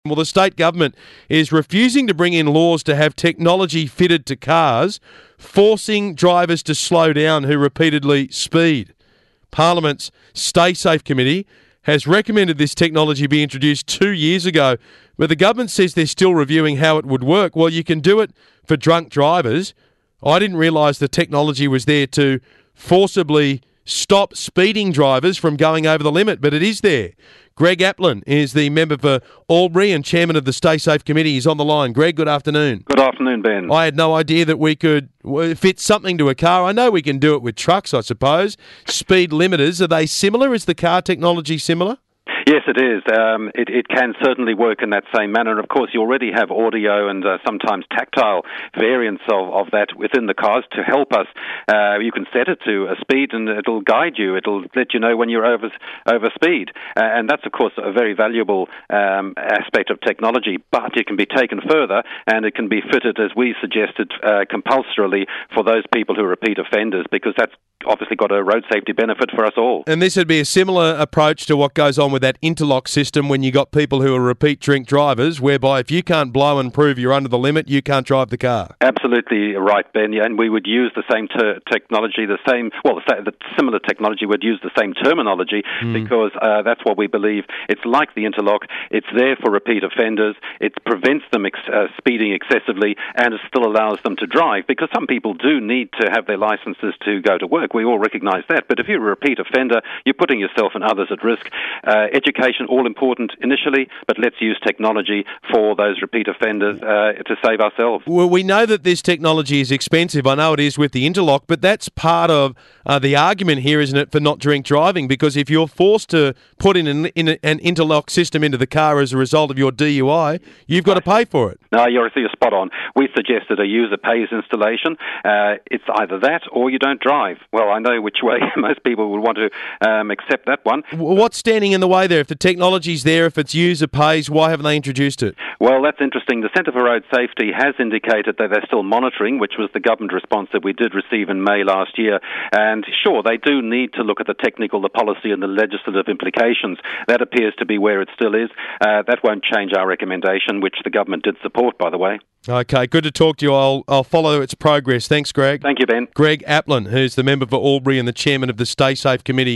Well, the state government is refusing to bring in laws to have technology fitted to cars, forcing drivers to slow down who repeatedly speed. Parliament's Stay Safe Committee has recommended this technology be introduced 2 years ago, but the government says they're still reviewing how it would work. Well, you can do it for drunk drivers. I didn't realise the technology was there to forcibly stop speeding drivers from going over the limit, but it is there. Greg Aplin is the member for Albury and chairman of the Stay Safe Committee. He's on the line. Greg, good afternoon. Good afternoon, Ben. I had no idea that we could fit something to a car. I know we can do it with trucks, I suppose. Speed limiters, are they similar? Is the car technology similar? Yes, it is. It can certainly work in that same manner. And of course, you already have audio and sometimes tactile variants of that within the cars to help us. You can set it to a speed and it'll guide you. It'll let you know when you're over speed. And that's, of course, a very valuable aspect of technology. But it can be taken further and it can be fitted, as we suggested, compulsorily for those people who are repeat offenders, because that's obviously got a road safety benefit for us all. And this would be a similar approach to what goes on with that interlock system when you got people who are repeat drink drivers, whereby if you can't blow and prove you're under the limit, you can't drive the car. Absolutely right, Ben. Yeah, and we would use the same technology, the similar technology. Would use the same terminology because that's what we believe. It's like the interlock. It's there for repeat offenders. It prevents them speeding excessively, and it still allows them to drive, because some people do need to have their licenses to go to work. We all recognise that. But if you're a repeat offender, you're putting yourself and others at risk. Education, all important initially, but let's use technology for those repeat offenders to save ourselves. Well, we know that this technology is expensive. I know it is with the interlock, but that's part of the argument here, isn't it, for not drink driving? Because if you're forced to put in an interlock system into the car as a result of your DUI, you've got to pay for it. No, you're spot on. We suggested a user pays installation. It's either that or you don't drive. Well, I know which way most people would want to accept that one. What's standing in the way there? If the technology's there, if it's user pays, why haven't they introduced it? Well, that's interesting. The Centre for Road Safety has indicated that they're still monitoring, which was the government response that we did receive in May last year. And sure, they do need to look at the technical, the policy and the legislative implications. That appears to be where it still is. That won't change our recommendation, which the government did support, by the way. Okay, good to talk to you. I'll follow its progress. Thanks, Greg. Thank you, Ben. Greg Aplin, who's the member for Albury and the chairman of the Stay Safe Committee.